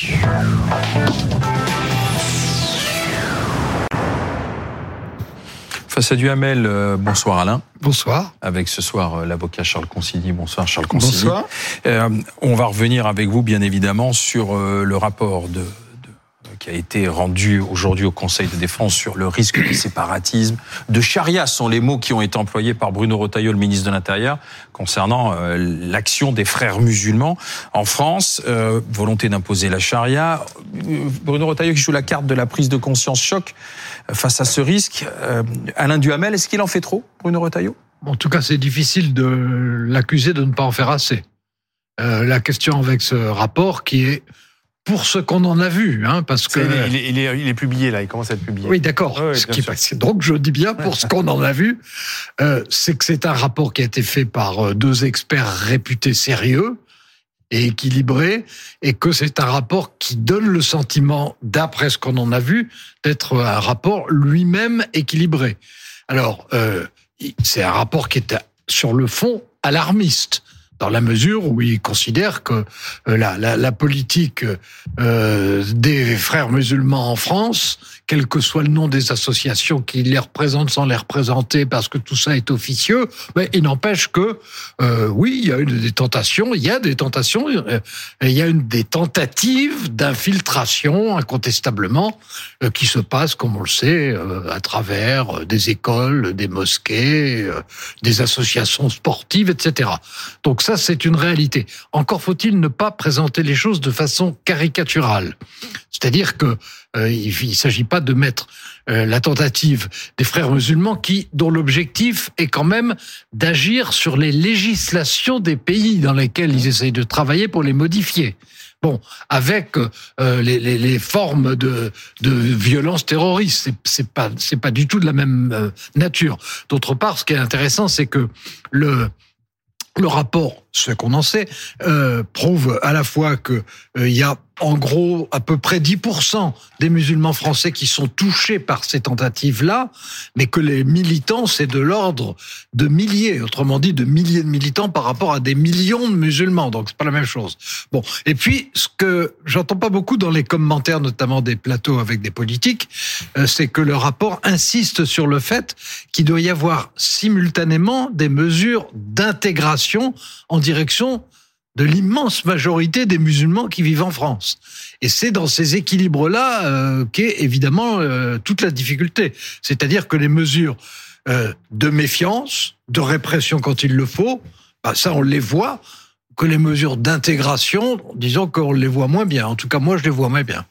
Face à Duhamel, bonsoir Alain. Bonsoir. Avec ce soir l'avocat Charles Consigny. Bonsoir Charles Consigny. Bonsoir. On va revenir avec vous bien évidemment sur le rapport qui a été rendu aujourd'hui au Conseil de défense sur le risque de séparatisme, de charia sont les mots qui ont été employés par Bruno Retailleau, le ministre de l'Intérieur, concernant l'action des frères musulmans en France, volonté d'imposer la charia. Bruno Retailleau qui joue la carte de la prise de conscience choc face à ce risque. Alain Duhamel, est-ce qu'il en fait trop, Bruno Retailleau ? En tout cas, c'est difficile de l'accuser de ne pas en faire assez. La question avec ce rapport qui est pour ce qu'on en a vu, parce que il est publié là, il commence à être publié. Oui, d'accord. Donc je dis bien pour ce qu'on en a vu, c'est que c'est un rapport qui a été fait par deux experts réputés sérieux et équilibrés, et que c'est un rapport qui donne le sentiment, d'après ce qu'on en a vu, d'être un rapport lui-même équilibré. Alors, c'est un rapport qui est sur le fond alarmiste, dans la mesure où il considère que la politique des frères musulmans en France, quel que soit le nom des associations qui les représentent sans les représenter, parce que tout ça est officieux, mais il n'empêche que oui, il y a des tentations, il y a des tentatives d'infiltration incontestablement qui se passent, comme on le sait, à travers des écoles, des mosquées, des associations sportives, etc. Donc ça, c'est une réalité. Encore faut-il ne pas présenter les choses de façon caricaturale. C'est-à-dire que il s'agit pas de mettre la tentative des frères musulmans dont l'objectif est quand même d'agir sur les législations des pays dans lesquels ils essayent de travailler pour les modifier. Bon, avec les formes de violence terroriste, c'est pas du tout de la même nature. D'autre part, ce qui est intéressant, c'est que le rapport, ce qu'on en sait, prouve à la fois que il y a en gros à peu près 10% des musulmans français qui sont touchés par ces tentatives-là, mais que les militants, c'est de l'ordre de milliers, autrement dit de milliers de militants par rapport à des millions de musulmans, donc c'est pas la même chose. Bon, et puis ce que j'entends pas beaucoup dans les commentaires, notamment des plateaux avec des politiques, c'est que le rapport insiste sur le fait qu'il doit y avoir simultanément des mesures d'intégration en direction de l'immense majorité des musulmans qui vivent en France. Et c'est dans ces équilibres-là qu'est évidemment toute la difficulté. C'est-à-dire que les mesures de méfiance, de répression quand il le faut, ça on les voit, que les mesures d'intégration, disons qu'on les voit moins bien. En tout cas, moi je les vois moins bien.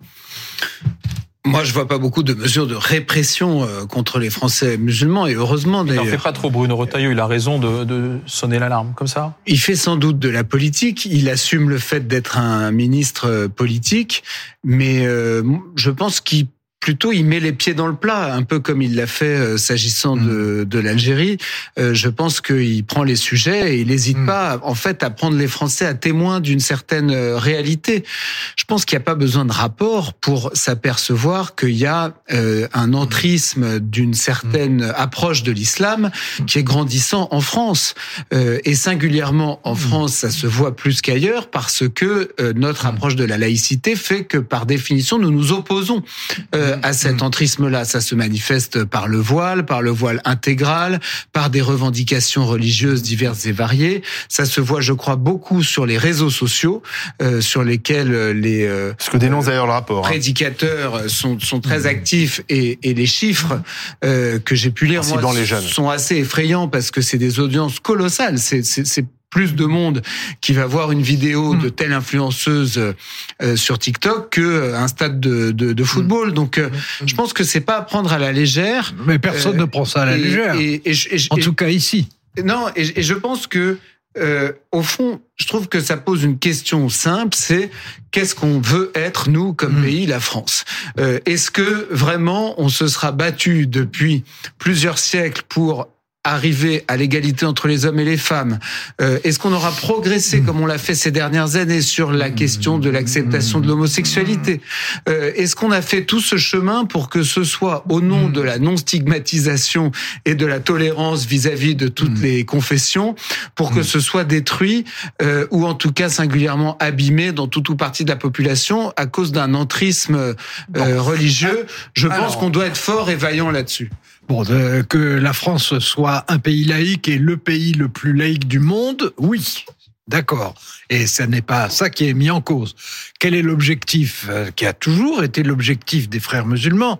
Moi, je vois pas beaucoup de mesures de répression contre les Français musulmans, et heureusement d'ailleurs. Il n'en fait pas trop, Bruno Retailleau, il a raison de sonner l'alarme, comme ça. Il fait sans doute de la politique, il assume le fait d'être un ministre politique, mais je pense qu'il met les pieds dans le plat, un peu comme il l'a fait s'agissant de l'Algérie. Je pense qu'il prend les sujets et il n'hésite pas, en fait, à prendre les Français à témoin d'une certaine réalité. Je pense qu'il n'y a pas besoin de rapport pour s'apercevoir qu'il y a un entrisme d'une certaine approche de l'islam qui est grandissant en France. Et singulièrement en France, ça se voit plus qu'ailleurs parce que notre approche de la laïcité fait que, par définition, nous nous opposons à cet entrisme-là. Ça se manifeste par le voile intégral, par des revendications religieuses diverses et variées. Ça se voit, je crois, beaucoup sur les réseaux sociaux, sur lesquels les ce que dénonce d'ailleurs le rapport, prédicateurs sont très actifs, et les chiffres que j'ai pu lire, moi, sont assez effrayants parce que c'est des audiences colossales. C'est plus de monde qui va voir une vidéo de telle influenceuse sur TikTok que un stade de football. Donc, je pense que c'est pas à prendre à la légère. Mais personne ne prend ça à la légère. En tout cas ici. Non, et je pense que au fond, je trouve que ça pose une question simple, c'est qu'est-ce qu'on veut être, nous, comme pays, la France ? Est-ce que vraiment on se sera battu depuis plusieurs siècles pour arriver à l'égalité entre les hommes et les femmes? Est-ce qu'on aura progressé comme on l'a fait ces dernières années sur la question de l'acceptation de l'homosexualité? Est-ce qu'on a fait tout ce chemin pour que ce soit au nom de la non-stigmatisation et de la tolérance vis-à-vis de toutes les confessions, pour que ce soit détruit ou en tout cas singulièrement abîmé dans toute ou partie de la population à cause d'un entrisme religieux? Je pense qu'on doit être fort et vaillant là-dessus. Bon, que la France soit un pays laïque et le pays le plus laïque du monde, oui, d'accord. Et ce n'est pas ça qui est mis en cause. Quel est l'objectif qui a toujours été l'objectif des frères musulmans?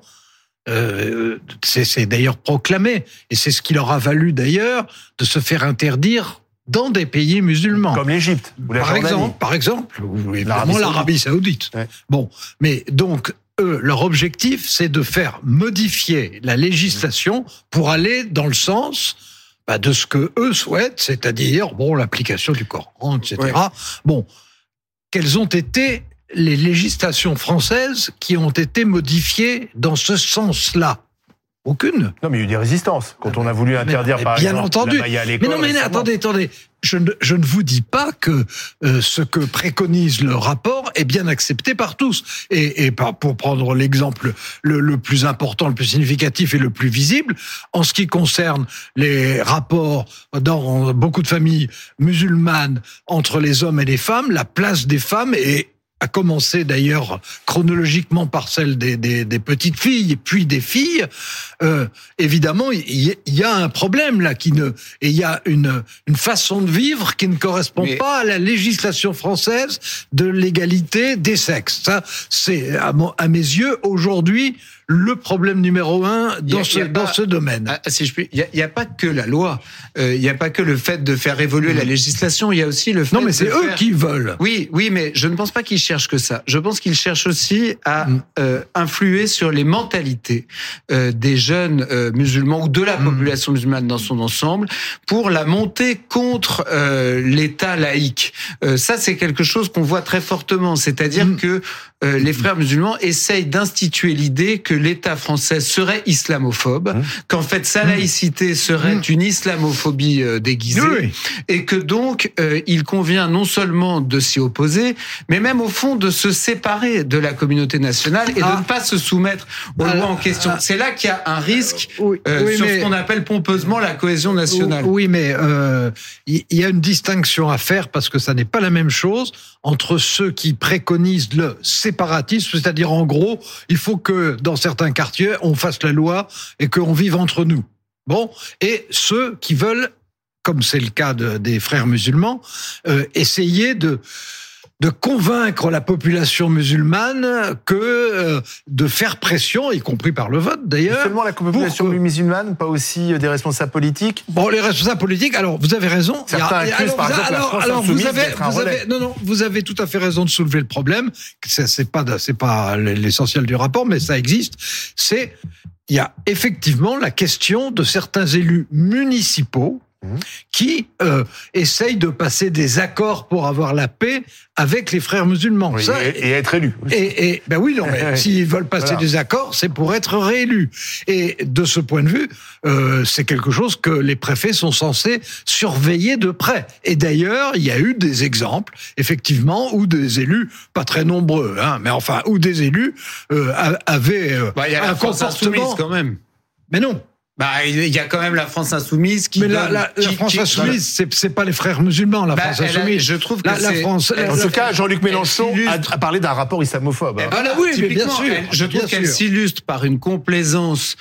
C'est d'ailleurs proclamé, et c'est ce qui leur a valu d'ailleurs de se faire interdire dans des pays musulmans. Comme l'Égypte ou la Jordanie. Par exemple, ou évidemment l'Arabie Saoudite. Ouais. Bon, mais donc, eux, leur objectif, c'est de faire modifier la législation pour aller dans le sens de ce que eux souhaitent, c'est-à-dire l'application du Coran, etc. Ouais. Bon, quelles ont été les législations françaises qui ont été modifiées dans ce sens-là? Aucune. Non, mais il y a eu des résistances. Quand on a voulu interdire, par exemple, entendu. la baïa à l'école. Mais non, mais attendez. Je ne vous dis pas que ce que préconise le rapport est bien accepté par tous. Et pour prendre l'exemple le plus important, le plus significatif et le plus visible, en ce qui concerne les rapports dans beaucoup de familles musulmanes entre les hommes et les femmes, la place des femmes a commencé d'ailleurs chronologiquement par celle des petites filles, puis des filles. Évidemment, il y a un problème là et il y a une façon de vivre qui ne correspond pas à la législation française de l'égalité des sexes. Ça, c'est à mes yeux aujourd'hui le problème numéro 1 dans ce domaine. Si je puis, il y a pas que la loi, il y a pas que le fait de faire évoluer la législation, il y a aussi le fait. Non, mais c'est eux qui veulent. Oui, mais je ne pense pas qu'ils cherchent que ça. Je pense qu'ils cherchent aussi à influer sur les mentalités des jeunes musulmans ou de la population musulmane dans son ensemble pour la montée contre l'État laïque. Ça, c'est quelque chose qu'on voit très fortement, c'est-à-dire que les frères musulmans essayent d'instituer l'idée que l'État français serait islamophobe, qu'en fait sa laïcité serait une islamophobie déguisée, et que donc il convient non seulement de s'y opposer, mais même au fond de se séparer de la communauté nationale et de ne pas se soumettre aux lois en question. C'est là qu'il y a un risque sur ce qu'on appelle pompeusement la cohésion nationale. Oui, mais il y a une distinction à faire parce que ça n'est pas la même chose entre ceux qui préconisent le séparatisme, c'est-à-dire en gros, il faut que dans certains quartiers, on fasse la loi et qu'on vive entre nous. Bon, et ceux qui veulent, comme c'est le cas des frères musulmans, essayer de convaincre la population musulmane que de faire pression, y compris par le vote d'ailleurs. Seulement la population musulmane, pas aussi des responsables politiques. Bon, les responsables politiques. Alors, vous avez raison. Certains accusent par exemple la France insoumise d'être un relais. Vous avez tout à fait raison de soulever le problème. C'est pas l'essentiel du rapport, mais ça existe. Il y a effectivement la question de certains élus municipaux qui essayent de passer des accords pour avoir la paix avec les frères musulmans. Oui, et être élus. Ben oui, non, mais s'ils veulent passer des accords, c'est pour être réélus. Et de ce point de vue, c'est quelque chose que les préfets sont censés surveiller de près. Et d'ailleurs, il y a eu des exemples, effectivement, où des élus, pas très nombreux, mais enfin, où des élus avaient il y a la France insoumise quand même. Mais non. Il y a quand même la France insoumise qui. Mais la France insoumise, c'est pas les frères musulmans, la France insoumise. Je trouve que en tout cas, Jean-Luc Mélenchon a parlé d'un rapport islamophobe. Oui, mais bien sûr. Je trouve qu'elle s'illustre par une complaisance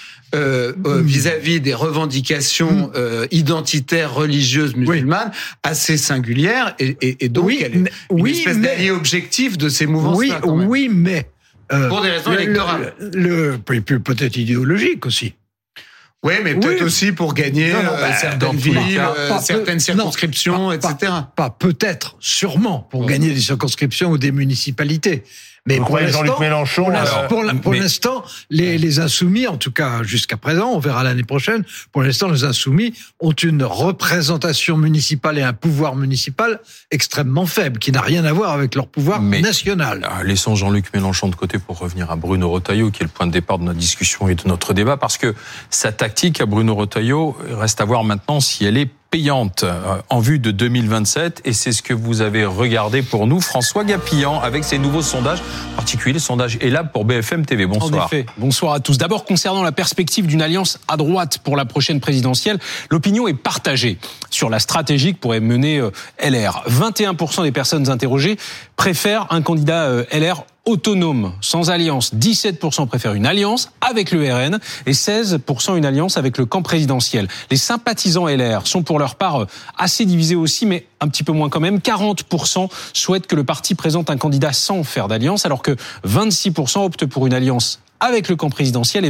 vis-à-vis des revendications identitaires religieuses musulmanes assez singulières et donc elle est une espèce d'allié objectif de ces mouvements-là. Oui, mais pour des raisons électorales. Peut-être idéologiques aussi. Oui, mais peut-être aussi pour gagner certaines villes, certaines circonscriptions, etc. Pas peut-être, sûrement, pour gagner des circonscriptions ou des municipalités. Mais vous croyez Jean-Luc Mélenchon pour l'instant, les Insoumis, en tout cas jusqu'à présent, on verra l'année prochaine, pour l'instant, les Insoumis ont une représentation municipale et un pouvoir municipal extrêmement faible, qui n'a rien à voir avec leur pouvoir national. Laissons Jean-Luc Mélenchon de côté pour revenir à Bruno Retailleau, qui est le point de départ de notre discussion et de notre débat, parce que sa tactique à Bruno Retailleau reste à voir maintenant si elle est payante en vue de 2027, et c'est ce que vous avez regardé pour nous, François Gapillan, avec ses nouveaux sondages, en particulier le sondage ELAB pour BFM TV. Bonsoir. En effet, bonsoir à tous. D'abord, concernant la perspective d'une alliance à droite pour la prochaine présidentielle, l'opinion est partagée sur la stratégie que pourrait mener LR. 21% des personnes interrogées préfèrent un candidat LR autonome, sans alliance. 17% préfèrent une alliance avec le RN et 16% une alliance avec le camp présidentiel. Les sympathisants LR sont pour leur part assez divisés aussi, mais un petit peu moins quand même. 40% souhaitent que le parti présente un candidat sans faire d'alliance, alors que 26% optent pour une alliance avec le camp présidentiel et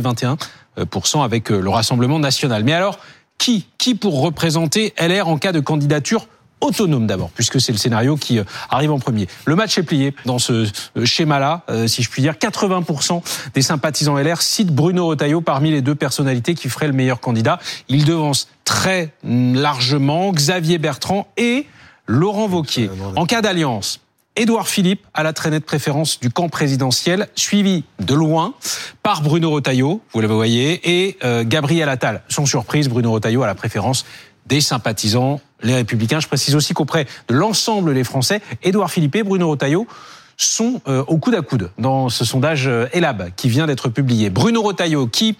21% avec le Rassemblement national. Mais alors, qui pour représenter LR en cas de candidature autonome d'abord, puisque c'est le scénario qui arrive en premier. Le match est plié dans ce schéma-là, si je puis dire. 80% des sympathisants LR citent Bruno Retailleau parmi les deux personnalités qui feraient le meilleur candidat. Il devance très largement Xavier Bertrand et Laurent Wauquiez. En cas d'alliance, Édouard Philippe a la très nette préférence du camp présidentiel, suivi de loin par Bruno Retailleau, vous le voyez, et Gabriel Attal. Sans surprise, Bruno Retailleau a la préférence des sympathisants, les Républicains. Je précise aussi qu'auprès de l'ensemble des Français, Édouard Philippe et Bruno Retailleau sont au coude à coude dans ce sondage ELAB qui vient d'être publié. Bruno Retailleau qui,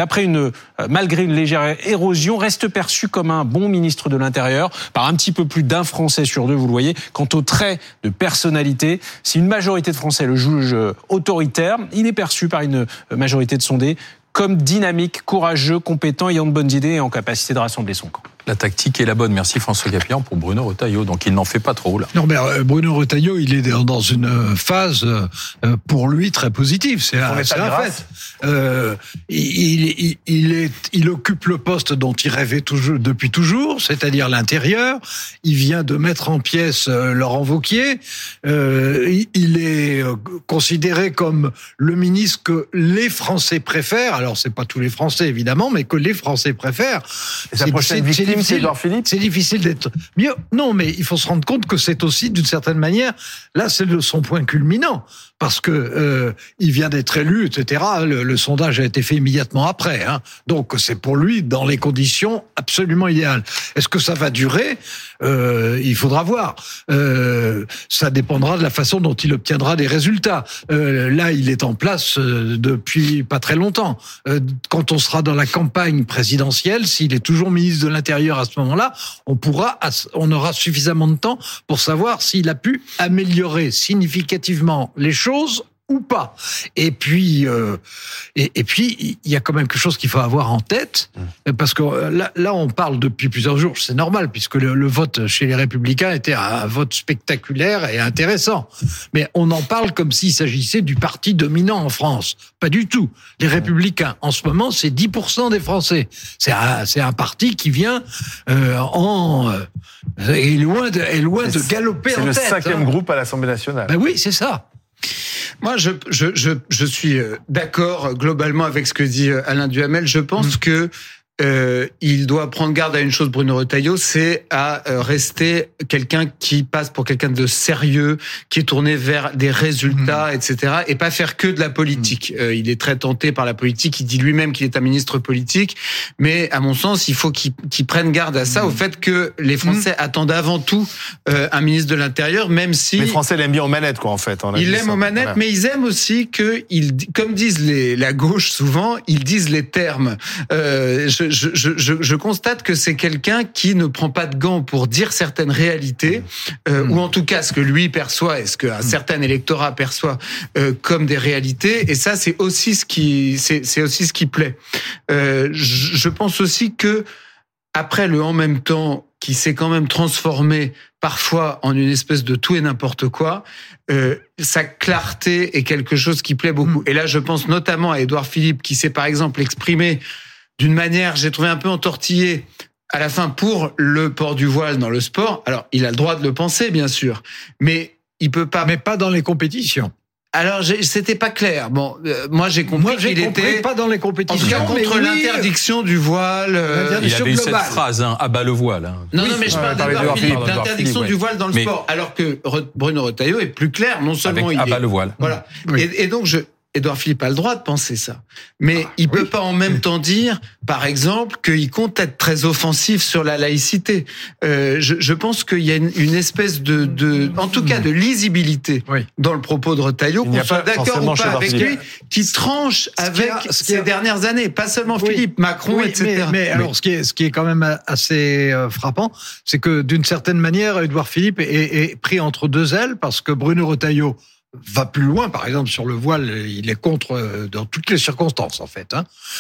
malgré une légère érosion, reste perçu comme un bon ministre de l'Intérieur par un petit peu plus d'un Français sur deux, vous le voyez. Quant au trait de personnalité, si une majorité de Français le juge autoritaire, il est perçu par une majorité de sondés comme dynamique, courageux, compétent, ayant de bonnes idées et en capacité de rassembler son camp. La tactique est la bonne. Merci François Gapillan pour Bruno Retailleau. Donc il n'en fait pas trop là. Non, mais Bruno Retailleau, il est dans une phase pour lui très positive. C'est un fait. Il occupe le poste dont il rêvait depuis toujours, c'est-à-dire l'intérieur. Il vient de mettre en pièces Laurent Wauquiez. Il est considéré comme le ministre que les Français préfèrent. Alors c'est pas tous les Français évidemment, mais que les Français préfèrent. Et sa prochaine victime, c'est Édouard Philippe. C'est difficile d'être mieux. Non, mais il faut se rendre compte que c'est aussi, d'une certaine manière, là, c'est son point culminant. Parce que il vient d'être élu, etc. Le sondage a été fait immédiatement après. Donc, c'est pour lui dans les conditions absolument idéales. Est-ce que ça va durer ? Il faudra voir. Ça dépendra de la façon dont il obtiendra des résultats. Là, il est en place depuis pas très longtemps. Quand on sera dans la campagne présidentielle, s'il est toujours ministre de l'Intérieur à ce moment-là, on aura suffisamment de temps pour savoir s'il a pu améliorer significativement les choses ou pas. Et puis, il y a quand même quelque chose qu'il faut avoir en tête, parce que là, on parle depuis plusieurs jours, c'est normal, puisque le vote chez les Républicains était un vote spectaculaire et intéressant. Mais on en parle comme s'il s'agissait du parti dominant en France. Pas du tout. Les Républicains, en ce moment, c'est 10% des Français. C'est un parti qui vient est loin de galoper en tête. C'est le 5e groupe à l'Assemblée nationale. Ben oui, c'est ça. Moi, je suis d'accord globalement avec ce que dit Alain Duhamel. Je pense que il doit prendre garde à une chose, Bruno Retailleau, c'est à rester quelqu'un qui passe pour quelqu'un de sérieux, qui est tourné vers des résultats, etc., et pas faire que de la politique. Il est très tenté par la politique, il dit lui-même qu'il est un ministre politique, mais à mon sens, il faut qu'il prenne garde à ça, au fait que les Français attendent avant tout un ministre de l'Intérieur, même si... Les Français l'aiment bien aux manettes, quoi, en fait. Ils l'aiment aux manettes, voilà. Mais ils aiment aussi comme disent la gauche souvent, ils disent les termes. Je constate que c'est quelqu'un qui ne prend pas de gants pour dire certaines réalités, ou en tout cas ce que lui perçoit et ce qu'un certain électorat perçoit comme des réalités. Et ça, c'est aussi ce qui plaît. Je pense aussi que après le en même temps, qui s'est quand même transformé parfois en une espèce de tout et n'importe quoi, sa clarté est quelque chose qui plaît beaucoup. Et là, je pense notamment à Édouard Philippe, qui s'est par exemple exprimé d'une manière, j'ai trouvé un peu entortillée, à la fin pour le port du voile dans le sport. Alors, il a le droit de le penser, bien sûr, mais il peut pas... Mais pas dans les compétitions. Alors, c'était pas clair. Bon, moi j'ai compris qu'il était pas dans les compétitions, en tout cas, contre l'interdiction du voile. Il avait eu cette phrase, à bas le voile. Non, mais je parle d'Édouard Philippe, l'interdiction du voile dans le sport. Alors que Bruno Retailleau est plus clair, non seulement avec il à bas le voile. Voilà. Oui. Et donc Édouard Philippe a le droit de penser ça. Mais il peut pas en même temps dire, par exemple, qu'il compte être très offensif sur la laïcité. Je pense qu'il y a une espèce en tout cas, de lisibilité dans le propos de Retailleau, qu'on soit d'accord ou pas avec lui, qui tranche avec ces dernières années. Pas seulement Philippe, Macron, etc. Mais alors, ce qui est quand même assez frappant, c'est que d'une certaine manière, Édouard Philippe est pris entre deux ailes, parce que Bruno Retailleau va plus loin, par exemple sur le voile, il est contre dans toutes les circonstances en fait.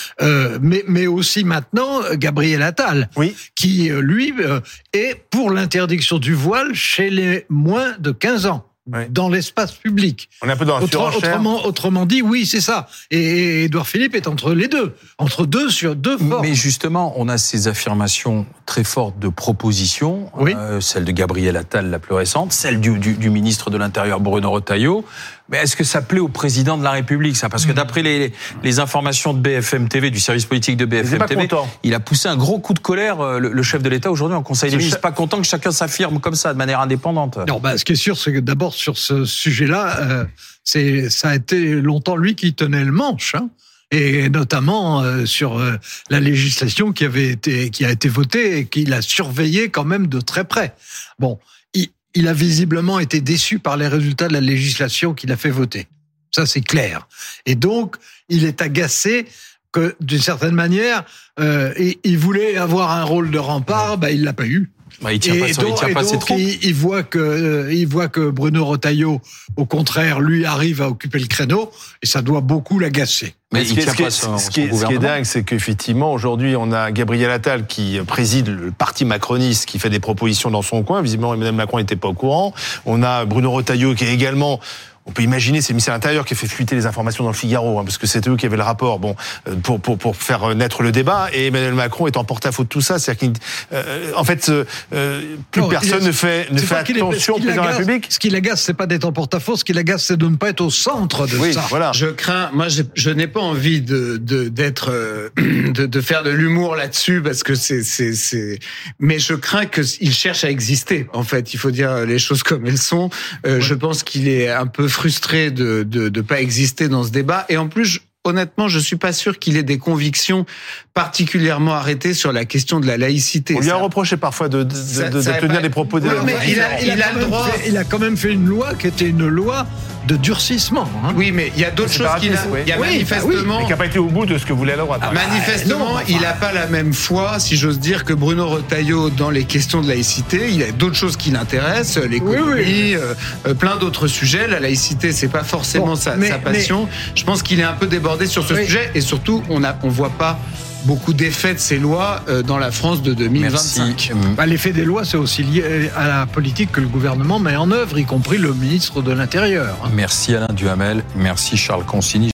Mais aussi maintenant Gabriel Attal, qui lui est pour l'interdiction du voile chez les moins de 15 ans. Dans l'espace public. On est un peu dans la surenchère. Autrement dit, oui, c'est ça. Et Édouard Philippe est entre les deux. Entre deux sur deux formes. Mais justement, on a ces affirmations très fortes de propositions. Celle de Gabriel Attal, la plus récente. Celle du ministre de l'Intérieur, Bruno Retailleau. Mais est-ce que ça plaît au président de la République, ça? Parce que d'après les informations de BFM TV, du service politique de BFM TV, il a poussé un gros coup de colère, le chef de l'État, aujourd'hui en Conseil des ministres. Pas content que chacun s'affirme comme ça, de manière indépendante. Non, ce qui est sûr, c'est que d'abord, sur ce sujet-là, ça a été longtemps lui qui tenait le manche, et notamment sur la législation qui a été votée et qu'il a surveillé quand même de très près. Bon, il a visiblement été déçu par les résultats de la législation qu'il a fait voter. Ça, c'est clair. Et donc, il est agacé que, d'une certaine manière, il voulait avoir un rôle de rempart, il l'a pas eu. Il tient pas ses troupes. Il voit que Bruno Retailleau, au contraire, lui arrive à occuper le créneau, et ça doit beaucoup l'agacer. Mais ce qui est dingue, c'est qu'effectivement, aujourd'hui, on a Gabriel Attal qui préside le parti macroniste, qui fait des propositions dans son coin. Visiblement, Emmanuel Macron n'était pas au courant. On a Bruno Retailleau qui est également... On peut imaginer, c'est le ministère de l'Intérieur qui a fait fuiter les informations dans le Figaro, parce que c'était eux qui avaient le rapport, pour faire naître le débat. Et Emmanuel Macron est en porte-à-faux de tout ça. C'est-à-dire personne ne fait attention au président de la République. Ce qui l'agace, c'est pas d'être en porte-à-faux. Ce qui l'agace, c'est de ne pas être au centre de ça. Voilà. Je crains. Moi, je n'ai pas envie de faire de l'humour là-dessus, parce que mais je crains qu'il cherche à exister. En fait, il faut dire les choses comme elles sont. Je pense qu'il est un peu frustré de pas exister dans ce débat, et en plus honnêtement, je suis pas sûr qu'il ait des convictions particulièrement arrêtées sur la question de la laïcité. On lui a reproché parfois de tenir des propos. Mais il a le droit. Il a quand même fait une loi qui était une loi de durcissement. Oui, mais il y a d'autres choses qu'il a. Il y a manifestement. Mais qui n'a pas été au bout de ce que voulait la droite. Manifestement, il n'a pas la même foi, si j'ose dire, que Bruno Retailleau dans les questions de laïcité. Il y a d'autres choses qui l'intéressent, l'économie, plein d'autres sujets. La laïcité, c'est pas forcément sa passion. Je pense qu'il est un peu débordé sur ce sujet, et surtout, on voit pas beaucoup d'effets de ces lois dans la France de 2025. L'effet des lois, c'est aussi lié à la politique que le gouvernement met en œuvre, y compris le ministre de l'Intérieur. Merci Alain Duhamel, merci Charles Consigny.